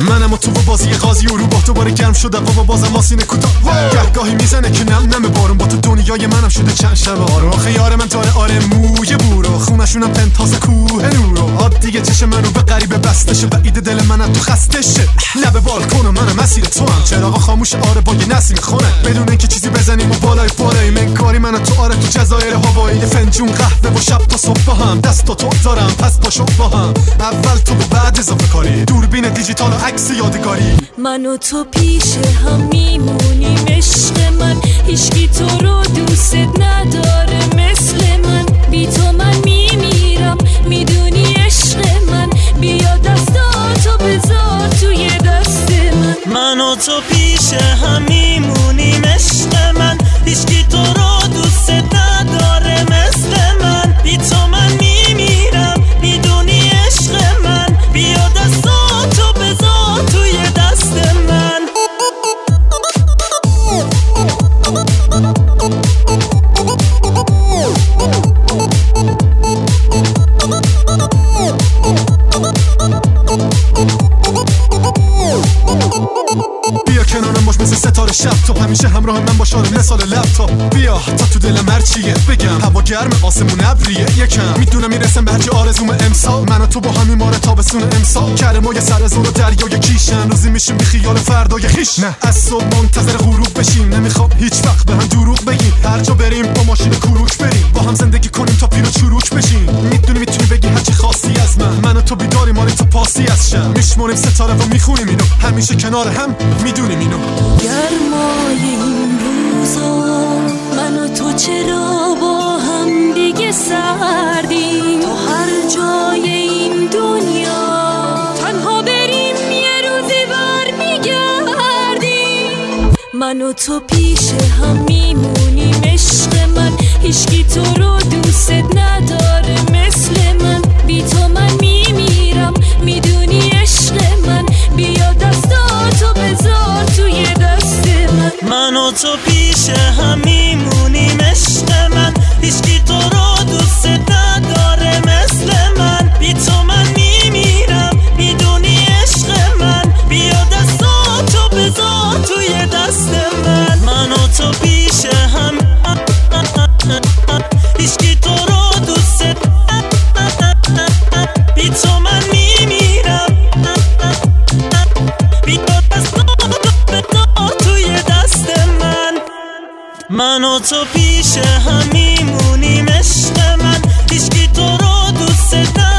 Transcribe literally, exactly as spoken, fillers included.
منم و تو و بازی قاضی و رو با دوباره گرم شده و بازم آسینه کوتاه گهگاهی میزنه که نم نم بارون با تو دنیای منم شده چند شب آره خیار من داره آره موی بورو خونشونم پنتاس کوه نورو آد دیگه چش منو به غریبه بستشه و ایده دل منم تو خستشه لب بالکون منم مسیر تو هم چراغ خاموش آره با یه نسیم خونه بدون اینکه چیزی بزنیم و بالای بالای من کاری منو تو آره تو جزایر هوایی فنجون قهوه و شب تا صبح با هم دست تو دارم پس پاشو با هم اول تو و بعد اضافه کاری دوربین دیجیتال و عکس یادگاری من و تو پیش هم میمونیم عشق من هیچکی تو رو دوست نداره مثل من بی تو من میمیرم میدونی عشق من بیا دستاتو بذار توی دست من من و تو پیش هم میمونیم عشق من هیچکی تو رو دوست نداره مثل من بی تو من میمیرم میدونی عشق من بیا دستاتو بذار توی دست من بیا کنارم باش مثل ستاره شب تو همیشه همراه من باش آره مثال لپتاپ بیا تا تو دلم هرچیه بگم هوا گرم آسمون ابریه یکم میدونم میرسم به هرچی آرزوم امسال من و تو با همین ماره تابستون امسال کرم و یه سر زور و دریای کیشن روزی میشیم بی خیال فردای خیش نه از صبح منتظر غروب بشیم نمیخوام هیچ وقت به هم دروغ بگیم هر جا بریم با ماشین کروک بریم با هم زندگی کنیم تا پیر و چروک بشیم میدونی میتونی بگی هرچی خواستی از من من و تو بیداری ماری تو پاسی از شم میشمونیم ستاره و میخونیم اینو همیشه کنار هم میدونیم اینو گرمای این روزا من و تو چرا با هم دیگه سردیم تا هر جای این دنیا تنها بریم یه روزی بر میگردیم من و تو پیش هم میمونیم عشق من هیچکی تو رو دوست نداره مثل من بی تو من میمیرم میدونی عشق من بیا دستاتو بذار توی دست من من و تو پیش هم میمونیم عشق من هیچکی تو رو دوست نداره مثل من بی تو من میمیرم میدونی عشق من بیا دستاتو بذار توی دست من من و تو پیش هم هیچکی تو رو دوست بی تو من میمیرم بیا دستاتو بذار توی دست من من و تو پیش هم میمونیم عشق من هیچکی تو رو دوست نداره